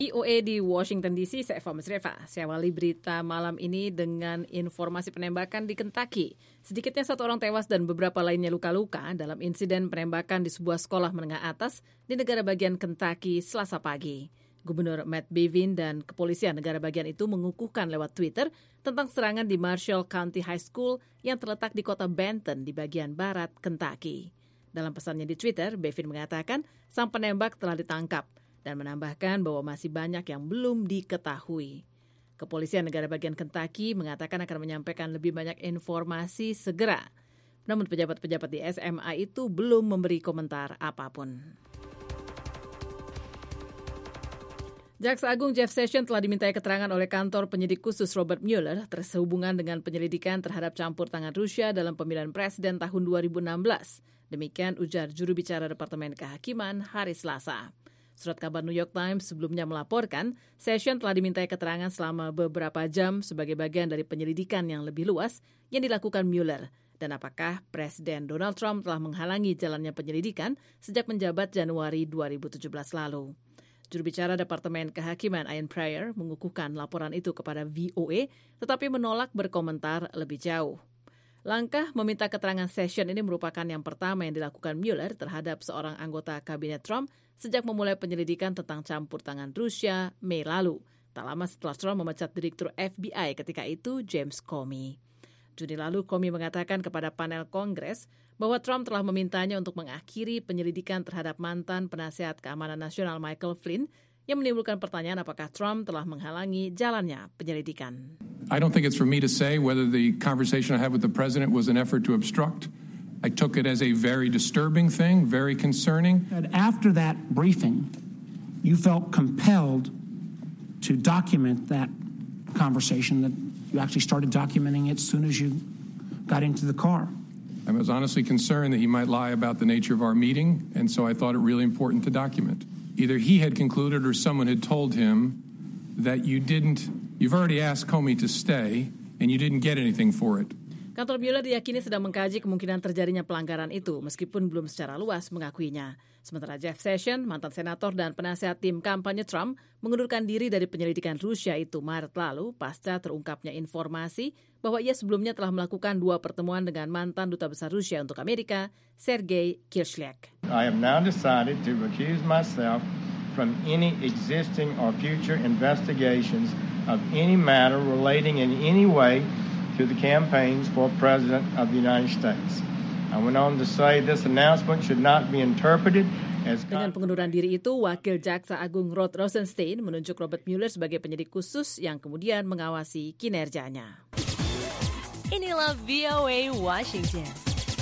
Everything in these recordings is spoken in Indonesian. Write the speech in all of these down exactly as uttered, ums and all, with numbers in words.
V O A di Washington D C, saya Eva Masreva. Saya awali berita malam ini dengan informasi penembakan di Kentucky. Sedikitnya satu orang tewas dan beberapa lainnya luka-luka dalam insiden penembakan di sebuah sekolah menengah atas di negara bagian Kentucky Selasa pagi. Gubernur Matt Bevin dan kepolisian negara bagian itu mengukuhkan lewat Twitter tentang serangan di Marshall County High School yang terletak di kota Benton di bagian barat Kentucky. Dalam pesannya di Twitter, Bevin mengatakan sang penembak telah ditangkap dan menambahkan bahwa masih banyak yang belum diketahui. Kepolisian negara bagian Kentucky mengatakan akan menyampaikan lebih banyak informasi segera. Namun pejabat-pejabat di S M A itu belum memberi komentar apapun. Jaksa Agung Jeff Sessions telah dimintai keterangan oleh kantor penyidik khusus Robert Mueller sehubungan dengan penyelidikan terhadap campur tangan Rusia dalam pemilihan presiden tahun dua ribu enam belas. Demikian ujar juru bicara Departemen Kehakiman hari Selasa. Surat kabar New York Times sebelumnya melaporkan Sessions telah dimintai keterangan selama beberapa jam sebagai bagian dari penyelidikan yang lebih luas yang dilakukan Mueller dan apakah Presiden Donald Trump telah menghalangi jalannya penyelidikan sejak menjabat Januari dua ribu tujuh belas lalu. Juru bicara Departemen Kehakiman Ian Pryor mengukuhkan laporan itu kepada V O A tetapi menolak berkomentar lebih jauh. Langkah meminta keterangan Sessions ini merupakan yang pertama yang dilakukan Mueller terhadap seorang anggota kabinet Trump sejak memulai penyelidikan tentang campur tangan Rusia Mei lalu, tak lama setelah Trump memecat Direktur F B I ketika itu James Comey. Juni lalu Comey mengatakan kepada panel Kongres bahwa Trump telah memintanya untuk mengakhiri penyelidikan terhadap mantan penasihat keamanan nasional Michael Flynn yang menimbulkan pertanyaan apakah Trump telah menghalangi jalannya penyelidikan. I don't think it's for me to say whether the conversation I had with the president was an effort to obstruct. I took it as a very disturbing thing, very concerning. And after that briefing, you felt compelled to document that conversation, that you actually started documenting it as soon as you got into the car. I was honestly concerned that he might lie about the nature of our meeting, and so I thought it really important to document. Either he had concluded or someone had told him that you didn't, you've already asked Comey to stay, and you didn't get anything for it. Kantor Mueller diyakini sedang mengkaji kemungkinan terjadinya pelanggaran itu meskipun belum secara luas mengakuinya. Sementara Jeff Sessions, mantan senator dan penasihat tim kampanye Trump, mengundurkan diri dari penyelidikan Rusia itu Maret lalu pasca terungkapnya informasi bahwa ia sebelumnya telah melakukan dua pertemuan dengan mantan duta besar Rusia untuk Amerika, Sergei Kislyak. I have now decided to recuse myself from any existing or future investigations of any matter relating in any way to the campaigns for President of the United States. I went on to say this announcement should not be interpreted as... Dengan pengunduran diri itu, Wakil Jaksa Agung Rod Rosenstein menunjuk Robert Mueller sebagai penyidik khusus yang kemudian mengawasi kinerjanya. Inilah V O A Washington.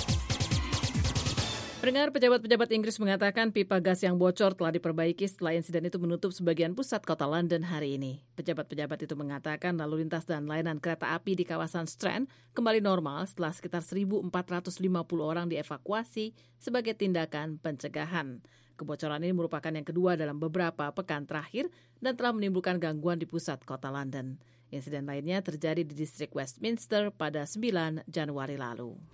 Pendengar, pejabat-pejabat Inggris mengatakan pipa gas yang bocor telah diperbaiki setelah insiden itu menutup sebagian pusat kota London hari ini. Pejabat-pejabat itu mengatakan lalu lintas dan layanan kereta api di kawasan Strand kembali normal setelah sekitar seribu empat ratus lima puluh orang dievakuasi sebagai tindakan pencegahan. Kebocoran ini merupakan yang kedua dalam beberapa pekan terakhir dan telah menimbulkan gangguan di pusat kota London. Insiden lainnya terjadi di distrik Westminster pada sembilan Januari lalu.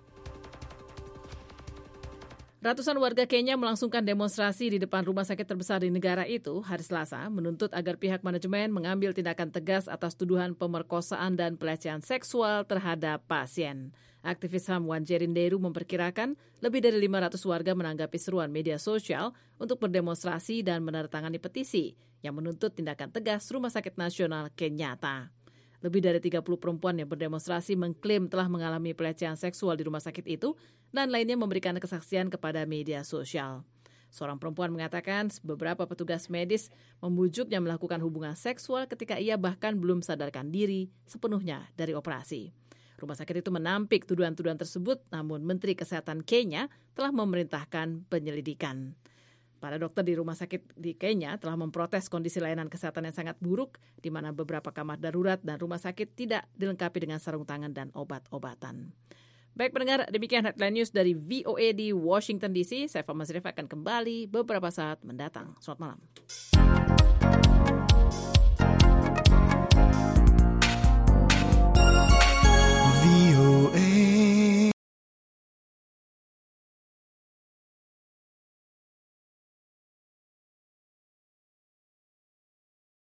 Ratusan warga Kenya melangsungkan demonstrasi di depan rumah sakit terbesar di negara itu hari Selasa menuntut agar pihak manajemen mengambil tindakan tegas atas tuduhan pemerkosaan dan pelecehan seksual terhadap pasien. Aktivis H A M Wanjerin Deru memperkirakan lebih dari lima ratus warga menanggapi seruan media sosial untuk berdemonstrasi dan menandatangani petisi yang menuntut tindakan tegas Rumah Sakit Nasional Kenyatta. Lebih dari tiga puluh perempuan yang berdemonstrasi mengklaim telah mengalami pelecehan seksual di rumah sakit itu dan lainnya memberikan kesaksian kepada media sosial. Seorang perempuan mengatakan beberapa petugas medis membujuknya melakukan hubungan seksual ketika ia bahkan belum sadarkan diri sepenuhnya dari operasi. Rumah sakit itu menampik tuduhan-tuduhan tersebut, namun Menteri Kesehatan Kenya telah memerintahkan penyelidikan. Para dokter di rumah sakit di Kenya telah memprotes kondisi layanan kesehatan yang sangat buruk, di mana beberapa kamar darurat dan rumah sakit tidak dilengkapi dengan sarung tangan dan obat-obatan. Baik pendengar, demikian headline news dari V O A di Washington D C. Saya Fama Sirif akan kembali beberapa saat mendatang. Selamat malam.